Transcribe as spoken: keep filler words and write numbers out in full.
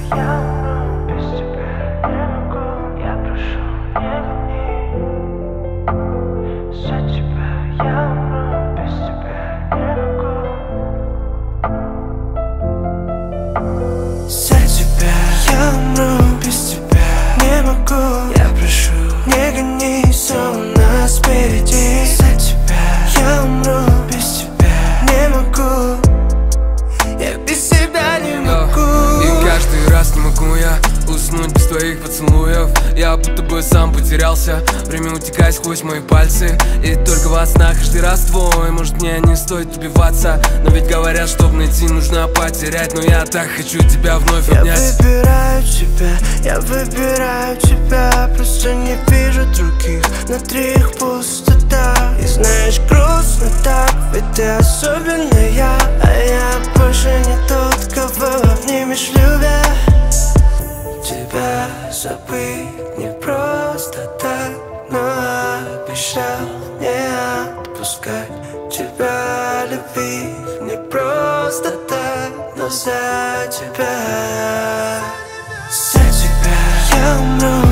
Я умру без тебя, не могу. Я прошу, не гони. За тебя я умру, без тебя не могу. За тебя я умру, без тебя не могу. Я прошу, не гони, все у нас впереди. За тебя я умру, без тебя не могу. Я без тебя не могу. И каждый раз не могу я уснуть без твоих поцелуев. Я будто бы сам потерялся, время утекает сквозь мои пальцы. И только во снах каждый раз твой. Может, мне не стоит убиваться, но ведь говорят, чтоб найти, нужно потерять. Но я так хочу тебя вновь обнять. Я выбираю тебя, я выбираю тебя. Просто не вижу других, внутри их пустота. И знаешь, грустно так, ведь ты особенная. А я больше не тот, кого обнимешь, любя. Тебя забыть не просто так, но обещал не отпускать. Тебя любить не просто так, но за тебя. За тебя я умру.